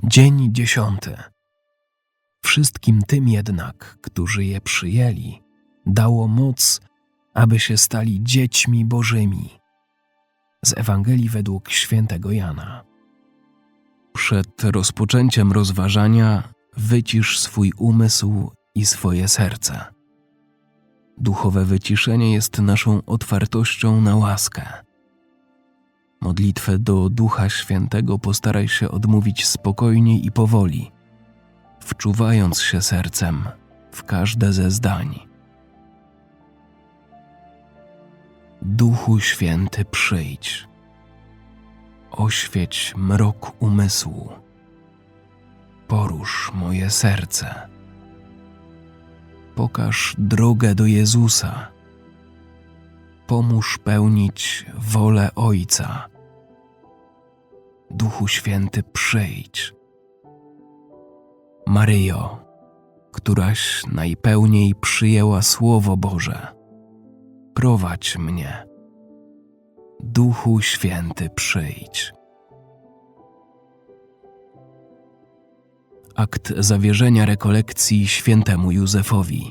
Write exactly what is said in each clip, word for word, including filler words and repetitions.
Dzień dziesiąty. Wszystkim tym jednak, którzy je przyjęli, dało moc, aby się stali dziećmi Bożymi. Z Ewangelii według świętego Jana. Przed rozpoczęciem rozważania wycisz swój umysł i swoje serce. Duchowe wyciszenie jest naszą otwartością na łaskę. Modlitwę do Ducha Świętego postaraj się odmówić spokojnie i powoli, wczuwając się sercem w każde ze zdań. Duchu Święty, przyjdź. Oświeć mrok umysłu. Porusz moje serce. Pokaż drogę do Jezusa. Pomóż pełnić wolę Ojca. Duchu Święty, przyjdź. Maryjo, któraś najpełniej przyjęła Słowo Boże, prowadź mnie. Duchu Święty, przyjdź. Akt zawierzenia rekolekcji świętemu Józefowi.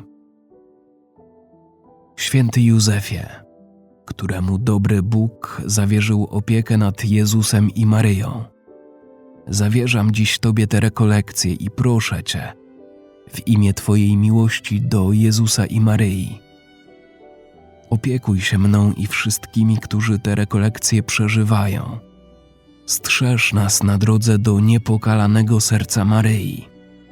Święty Józefie, któremu dobry Bóg zawierzył opiekę nad Jezusem i Maryją, zawierzam dziś Tobie te rekolekcje i proszę Cię, w imię Twojej miłości do Jezusa i Maryi, opiekuj się mną i wszystkimi, którzy te rekolekcje przeżywają. Strzeż nas na drodze do niepokalanego serca Maryi.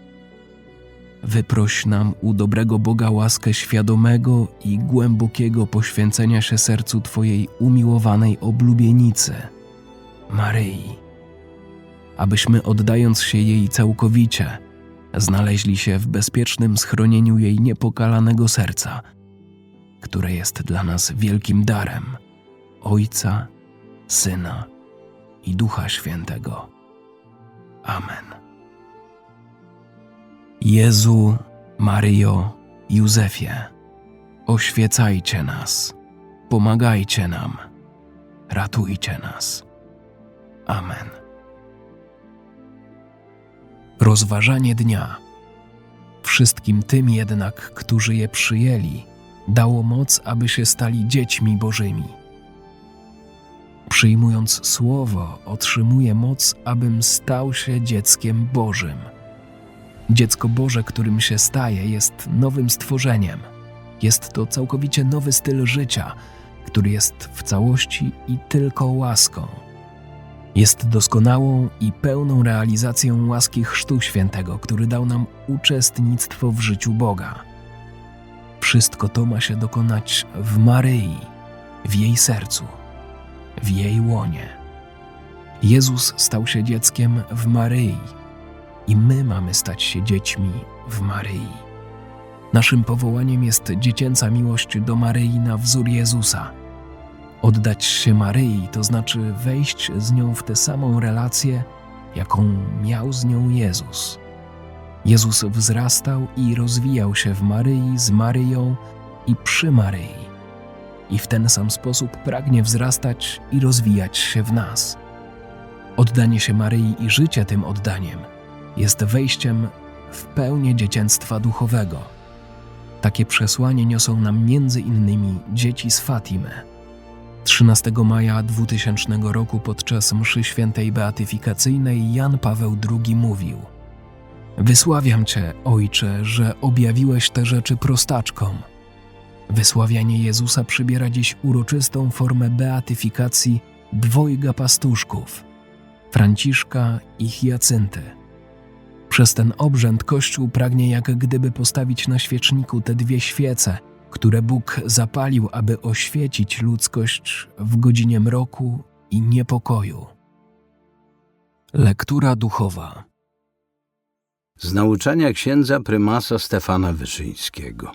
Wyproś nam u dobrego Boga łaskę świadomego i głębokiego poświęcenia się sercu Twojej umiłowanej oblubienicy, Maryi, abyśmy, oddając się jej całkowicie, znaleźli się w bezpiecznym schronieniu jej niepokalanego serca, które jest dla nas wielkim darem Ojca, Syna i Ducha Świętego. Amen. Jezu, Maryjo, Józefie, oświecajcie nas, pomagajcie nam, ratujcie nas. Amen. Rozważanie dnia. Wszystkim tym jednak, którzy je przyjęli, dało moc, aby się stali dziećmi Bożymi. Przyjmując Słowo, otrzymuję moc, abym stał się dzieckiem Bożym. Dziecko Boże, którym się staje, jest nowym stworzeniem. Jest to całkowicie nowy styl życia, który jest w całości i tylko łaską. Jest doskonałą i pełną realizacją łaski Chrztu Świętego, który dał nam uczestnictwo w życiu Boga. Wszystko to ma się dokonać w Maryi, w jej sercu, w jej łonie. Jezus stał się dzieckiem w Maryi i my mamy stać się dziećmi w Maryi. Naszym powołaniem jest dziecięca miłość do Maryi na wzór Jezusa. Oddać się Maryi to znaczy wejść z nią w tę samą relację, jaką miał z nią Jezus. Jezus wzrastał i rozwijał się w Maryi, z Maryją i przy Maryi. I w ten sam sposób pragnie wzrastać i rozwijać się w nas. Oddanie się Maryi i życie tym oddaniem jest wejściem w pełnię dziecięctwa duchowego. Takie przesłanie niosą nam między innymi dzieci z Fatimy. trzynastego maja dwutysięcznego roku podczas mszy świętej beatyfikacyjnej Jan Paweł drugi mówił: Wysławiam Cię, Ojcze, że objawiłeś te rzeczy prostaczkom. Wysławianie Jezusa przybiera dziś uroczystą formę beatyfikacji dwojga pastuszków, Franciszka i Hiacynty. Przez ten obrzęd Kościół pragnie jak gdyby postawić na świeczniku te dwie świece, które Bóg zapalił, aby oświecić ludzkość w godzinie mroku i niepokoju. Lektura duchowa. Z nauczania księdza prymasa Stefana Wyszyńskiego.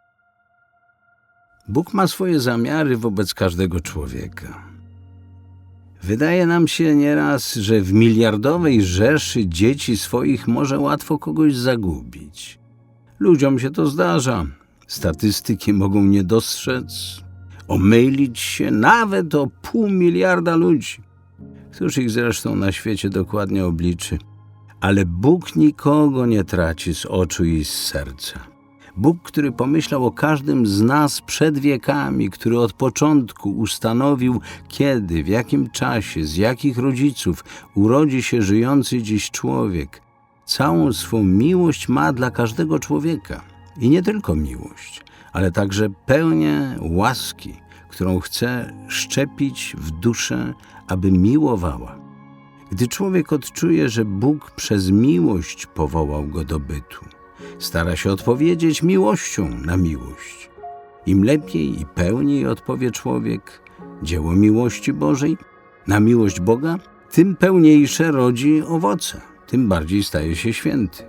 Bóg ma swoje zamiary wobec każdego człowieka. Wydaje nam się nieraz, że w miliardowej rzeszy dzieci swoich może łatwo kogoś zagubić. Ludziom się to zdarza. Statystyki mogą nie dostrzec, omylić się nawet o pół miliarda ludzi. Któż ich zresztą na świecie dokładnie obliczy? Ale Bóg nikogo nie traci z oczu i z serca. Bóg, który pomyślał o każdym z nas przed wiekami, który od początku ustanowił, kiedy, w jakim czasie, z jakich rodziców urodzi się żyjący dziś człowiek, całą swą miłość ma dla każdego człowieka. I nie tylko miłość, ale także pełnię łaski, którą chce szczepić w duszę, aby miłowała. Gdy człowiek odczuje, że Bóg przez miłość powołał go do bytu, stara się odpowiedzieć miłością na miłość. Im lepiej i pełniej odpowie człowiek dzieło miłości Bożej na miłość Boga, tym pełniejsze rodzi owoce, tym bardziej staje się święty.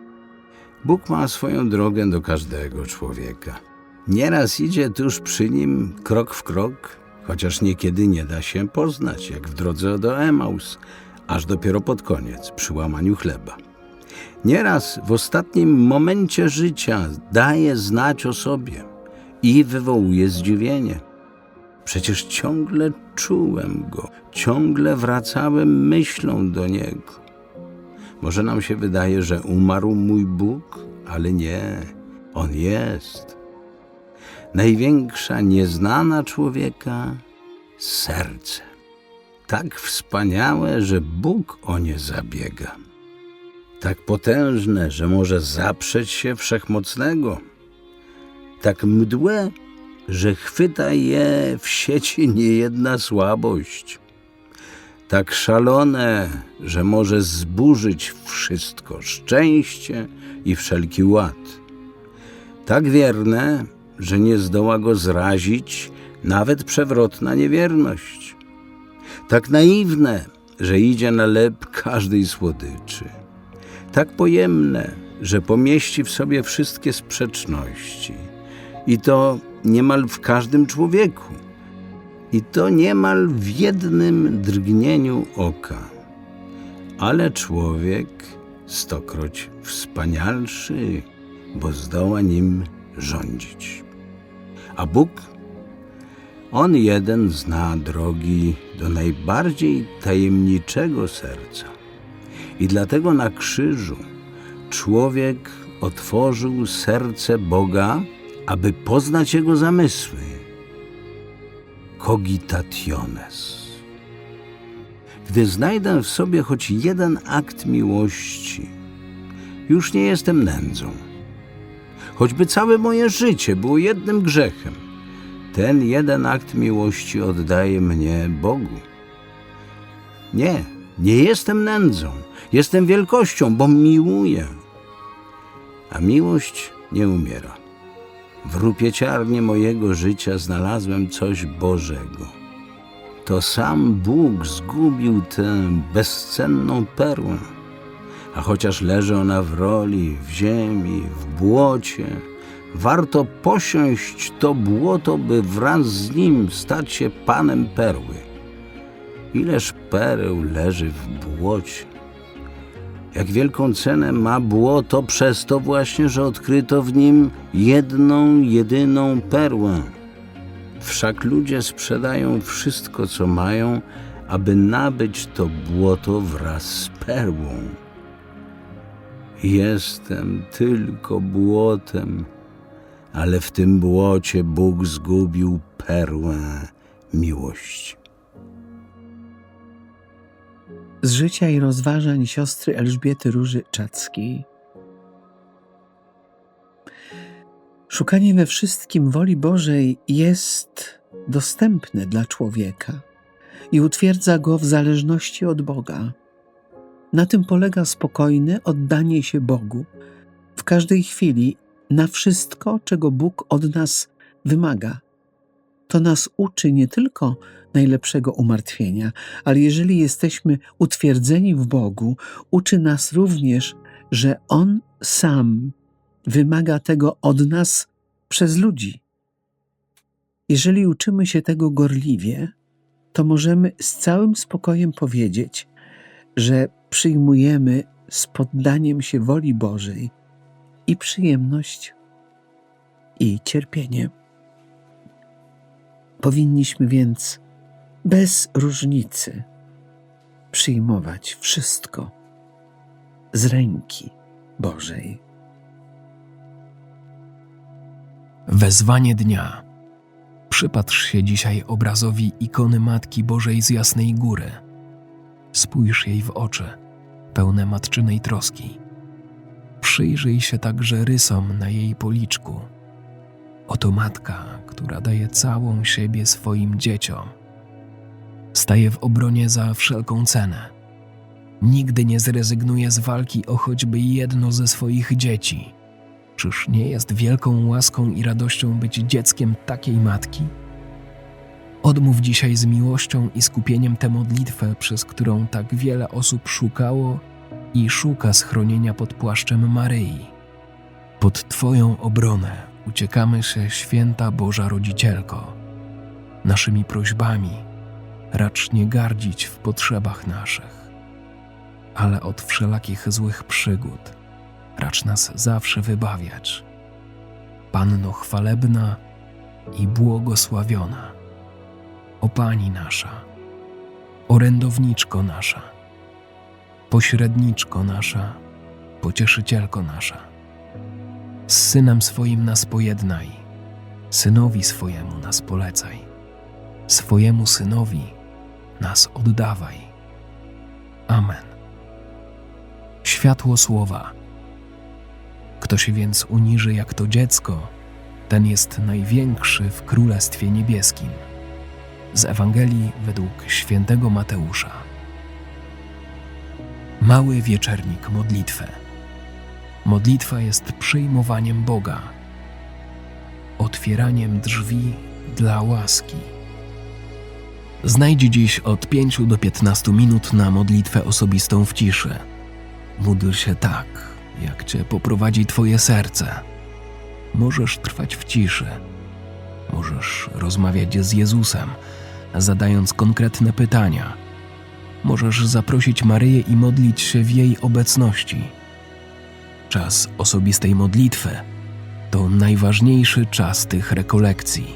Bóg ma swoją drogę do każdego człowieka. Nieraz idzie tuż przy nim krok w krok, chociaż niekiedy nie da się poznać, jak w drodze do Emaus, aż dopiero pod koniec, przy łamaniu chleba. Nieraz w ostatnim momencie życia daje znać o sobie i wywołuje zdziwienie. Przecież ciągle czułem go, ciągle wracałem myślą do niego. Może nam się wydaje, że umarł mój Bóg, ale nie, on jest. Największa nieznana człowieka serce. Tak wspaniałe, że Bóg o nie zabiega. Tak potężne, że może zaprzeć się Wszechmocnego. Tak mdłe, że chwyta je w sieci niejedna słabość. Tak szalone, że może zburzyć wszystko, szczęście i wszelki ład. Tak wierne, że nie zdoła go zrazić nawet przewrotna niewierność. Tak naiwne, że idzie na lep każdej słodyczy. Tak pojemne, że pomieści w sobie wszystkie sprzeczności. I to niemal w każdym człowieku. I to niemal w jednym drgnieniu oka. Ale człowiek stokroć wspanialszy, bo zdoła nim rządzić. A Bóg? On jeden zna drogi do najbardziej tajemniczego serca. I dlatego na krzyżu człowiek otworzył serce Boga, aby poznać Jego zamysły. Cogitationes. Gdy znajdę w sobie choć jeden akt miłości, już nie jestem nędzą. Choćby całe moje życie było jednym grzechem, ten jeden akt miłości oddaje mnie Bogu. Nie, nie jestem nędzą, jestem wielkością, bo miłuję. A miłość nie umiera. W rupieciarni mojego życia znalazłem coś Bożego. To sam Bóg zgubił tę bezcenną perłę. A chociaż leży ona w roli, w ziemi, w błocie, warto posiąść to błoto, by wraz z nim stać się panem perły. Ileż pereł leży w błocie. Jak wielką cenę ma błoto przez to właśnie, że odkryto w nim jedną, jedyną perłę. Wszak ludzie sprzedają wszystko, co mają, aby nabyć to błoto wraz z perłą. Jestem tylko błotem, ale w tym błocie Bóg zgubił perłę miłości. Z życia i rozważań siostry Elżbiety Róży Czackiej. Szukanie we wszystkim woli Bożej jest dostępne dla człowieka i utwierdza go w zależności od Boga. Na tym polega spokojne oddanie się Bogu w każdej chwili na wszystko, czego Bóg od nas wymaga. To nas uczy nie tylko najlepszego umartwienia, ale jeżeli jesteśmy utwierdzeni w Bogu, uczy nas również, że On sam wymaga tego od nas przez ludzi. Jeżeli uczymy się tego gorliwie, to możemy z całym spokojem powiedzieć, że przyjmujemy z poddaniem się woli Bożej i przyjemność, i cierpienie. Powinniśmy więc bez różnicy przyjmować wszystko z ręki Bożej. Wezwanie dnia. Przypatrz się dzisiaj obrazowi ikony Matki Bożej z Jasnej Góry. Spójrz jej w oczy, pełne matczynej troski. Przyjrzyj się także rysom na jej policzku. Oto matka, która daje całą siebie swoim dzieciom. Staje w obronie za wszelką cenę. Nigdy nie zrezygnuje z walki o choćby jedno ze swoich dzieci. Czyż nie jest wielką łaską i radością być dzieckiem takiej matki? Odmów dzisiaj z miłością i skupieniem tę modlitwę, przez którą tak wiele osób szukało i szuka schronienia pod płaszczem Maryi. Pod Twoją obronę uciekamy się, święta Boża Rodzicielko. Naszymi prośbami racz nie gardzić w potrzebach naszych, ale od wszelakich złych przygód racz nas zawsze wybawiać. Panno chwalebna i błogosławiona, o Pani nasza, orędowniczko nasza, pośredniczko nasza, pocieszycielko nasza. Z Synem swoim nas pojednaj, Synowi swojemu nas polecaj, swojemu Synowi nas oddawaj. Amen. Światło słowa. Kto się więc uniży jak to dziecko, ten jest największy w Królestwie Niebieskim. Z Ewangelii według świętego Mateusza. Mały wieczernik modlitwę. Modlitwa jest przyjmowaniem Boga, otwieraniem drzwi dla łaski. Znajdź dziś od pięciu do piętnastu minut na modlitwę osobistą w ciszy. Módl się tak, jak Cię poprowadzi Twoje serce. Możesz trwać w ciszy. Możesz rozmawiać z Jezusem, zadając konkretne pytania. Możesz zaprosić Maryję i modlić się w jej obecności. Czas osobistej modlitwy to najważniejszy czas tych rekolekcji.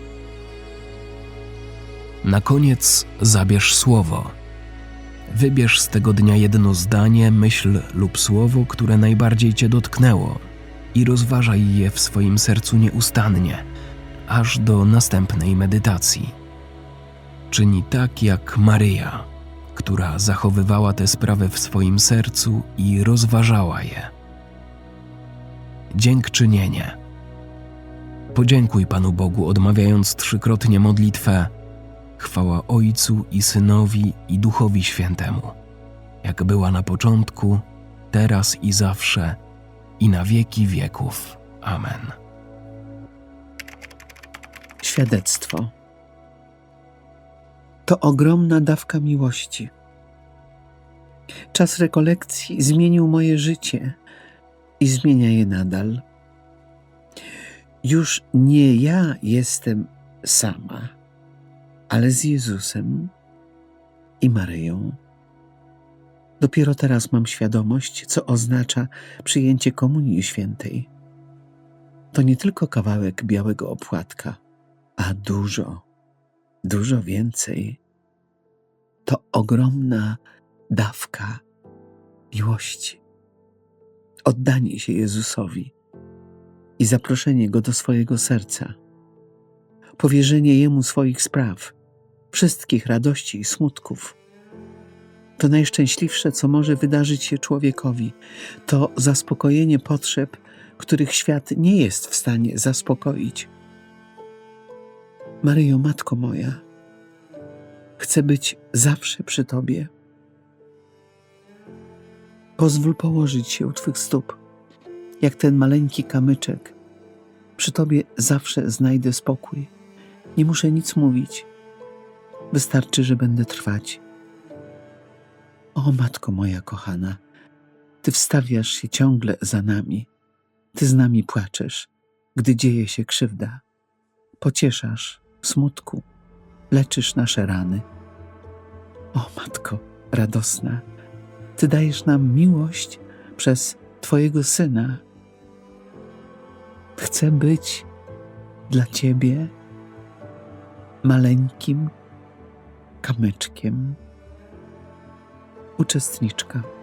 Na koniec zabierz słowo. Wybierz z tego dnia jedno zdanie, myśl lub słowo, które najbardziej Cię dotknęło i rozważaj je w swoim sercu nieustannie, aż do następnej medytacji. Czyni tak jak Maryja, która zachowywała te sprawy w swoim sercu i rozważała je. Dziękczynienie. Podziękuj Panu Bogu, odmawiając trzykrotnie modlitwę: chwała Ojcu i Synowi i Duchowi Świętemu, jak była na początku, teraz i zawsze, i na wieki wieków. Amen. Świadectwo. To ogromna dawka miłości. Czas rekolekcji zmienił moje życie i zmienia je nadal. Już nie ja jestem sama, ale z Jezusem i Maryją. Dopiero teraz mam świadomość, co oznacza przyjęcie Komunii Świętej. To nie tylko kawałek białego opłatka, a dużo, dużo więcej. To ogromna dawka miłości. Oddanie się Jezusowi i zaproszenie Go do swojego serca. Powierzenie Jemu swoich spraw, wszystkich radości i smutków. To najszczęśliwsze, co może wydarzyć się człowiekowi. To zaspokojenie potrzeb, których świat nie jest w stanie zaspokoić. Maryjo, Matko moja, chcę być zawsze przy Tobie. Pozwól położyć się u Twych stóp, jak ten maleńki kamyczek. Przy Tobie zawsze znajdę spokój. Nie muszę nic mówić. Wystarczy, że będę trwać. O, Matko moja kochana, Ty wstawiasz się ciągle za nami. Ty z nami płaczesz, gdy dzieje się krzywda. Pocieszasz w smutku, leczysz nasze rany. O, Matko radosna, Ty dajesz nam miłość przez Twojego Syna. Chcę być dla Ciebie maleńkim kamyczkiem. Uczestniczka.